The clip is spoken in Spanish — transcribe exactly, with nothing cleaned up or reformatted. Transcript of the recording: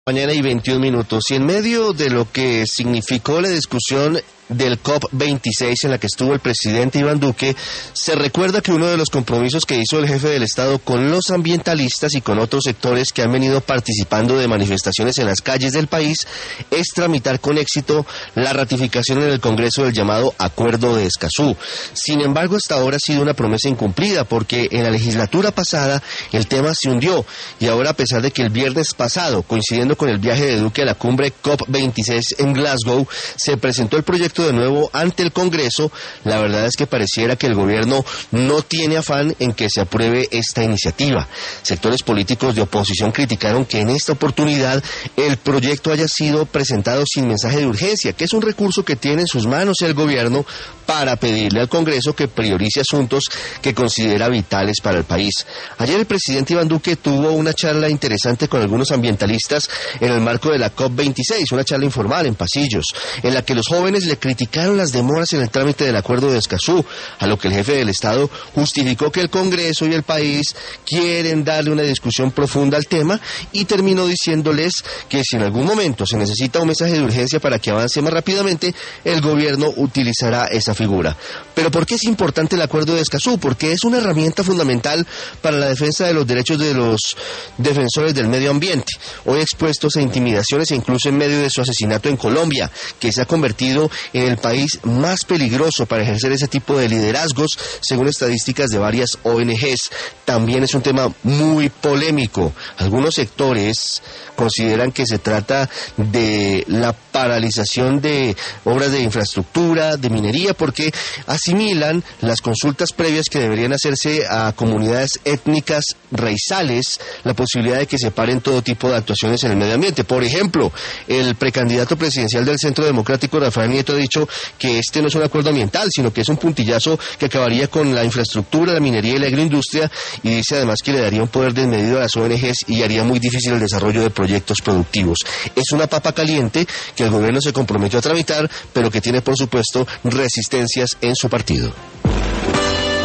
Mañana y veintiún minutos, y en medio de lo que significó la discusión del COP veintiséis en la que estuvo el presidente Iván Duque, se recuerda que uno de los compromisos que hizo el jefe del Estado con los ambientalistas y con otros sectores que han venido participando de manifestaciones en las calles del país es tramitar con éxito la ratificación en el Congreso del llamado Acuerdo de Escazú. Sin embargo, hasta ahora ha sido una promesa incumplida, porque en la legislatura pasada el tema se hundió, y ahora, a pesar de que el viernes pasado, coincidiendo con el viaje de Duque a la cumbre COP veintiséis en Glasgow, se presentó el proyecto de nuevo ante el Congreso, la verdad es que pareciera que el gobierno no tiene afán en que se apruebe esta iniciativa. Sectores políticos de oposición criticaron que en esta oportunidad el proyecto haya sido presentado sin mensaje de urgencia, que es un recurso que tiene en sus manos el gobierno para pedirle al Congreso que priorice asuntos que considera vitales para el país. Ayer el presidente Iván Duque tuvo una charla interesante con algunos ambientalistas en el marco de la COP veintiséis, una charla informal en pasillos, en la que los jóvenes le criticaron las demoras en el trámite del Acuerdo de Escazú, a lo que el jefe del Estado justificó que el Congreso y el país quieren darle una discusión profunda al tema, y terminó diciéndoles que si en algún momento se necesita un mensaje de urgencia para que avance más rápidamente, el gobierno utilizará esa figura. Pero ¿por qué es importante el Acuerdo de Escazú? Porque es una herramienta fundamental para la defensa de los derechos de los defensores del medio ambiente, hoy expuestos a intimidaciones e incluso en medio de su asesinato en Colombia, que se ha convertido en el país más peligroso para ejercer ese tipo de liderazgos, según estadísticas de varias O N Ges. También es un tema muy polémico. Algunos sectores consideran que se trata de la paralización de obras de infraestructura, de minería, porque asimilan las consultas previas que deberían hacerse a comunidades étnicas raizales, la posibilidad de que se paren todo tipo de actuaciones en el medio ambiente. Por ejemplo, el precandidato presidencial del Centro Democrático, Rafael Nieto, ha dicho que este no es un acuerdo ambiental, sino que es un puntillazo que acabaría con la infraestructura, la minería y la agroindustria, y dice además que le daría un poder desmedido a las O N Ges y haría muy difícil el desarrollo de proyectos productivos. Es una papa caliente que el gobierno se comprometió a tramitar, pero que tiene, por supuesto, resistencias en su partido.